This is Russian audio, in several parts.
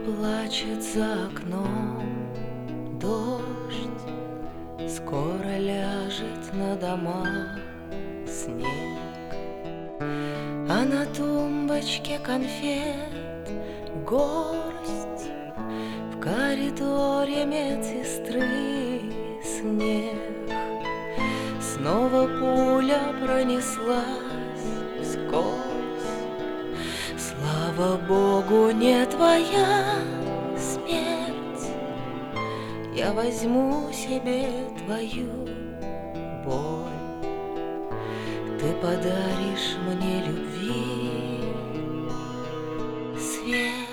плачет за окном дождь, скоро ляжет на дома снег, а на тумбочке конфет горсть, в коридоре медсестры снег. Снова пуля пронеслась вскользь. Слава Богу, не твоя смерть. Я возьму себе твою боль. Ты подаришь мне любви свет.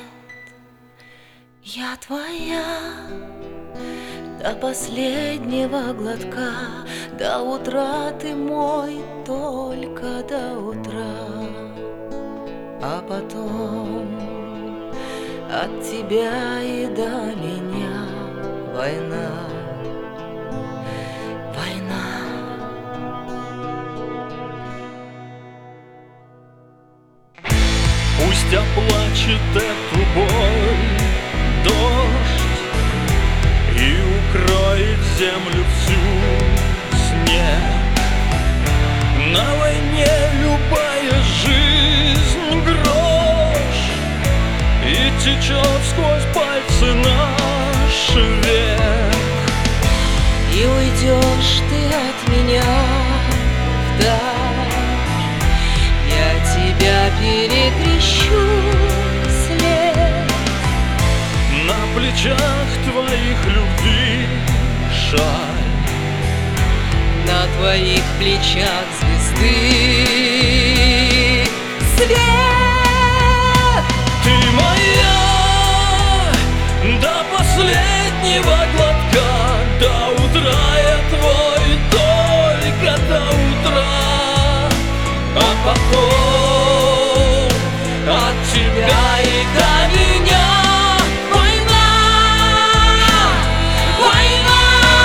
Я твоя до последнего глотка, до утра ты мой, только до утра. А потом от тебя и до меня война, война. Пусть оплачет эту боль дождь и укроет землю всю снег. На войне любая жизнь грош, и течет сквозь пальцы наш век. И уйдешь ты от меня вдаль, я тебя перекрещу след. На плечах твоих любви шаль, на твоих плечах звезды свет. Ты моя до последнего глотка, до утра я твой, только до утра. А потом от тебя и до меня война, война.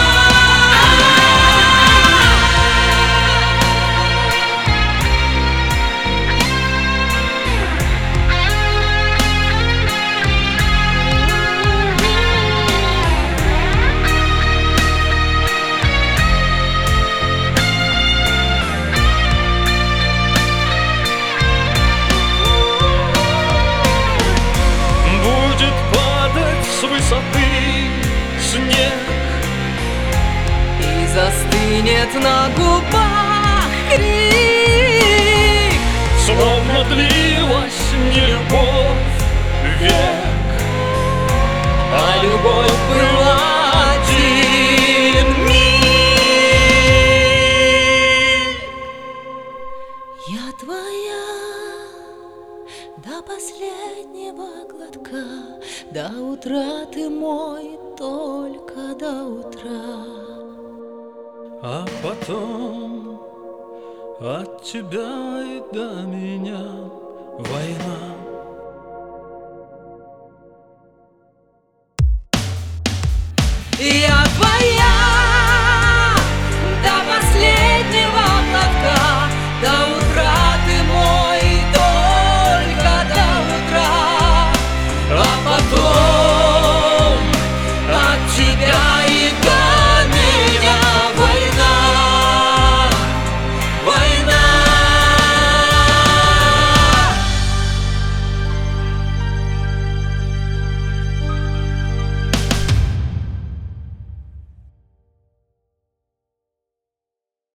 С высоты снег, и застынет на губах крик, словно длилась не любовь век, а любовь была один миг. Я твоя до последнего глотка, до утра ты мой, только до утра. а потом от тебя и до меня война. Я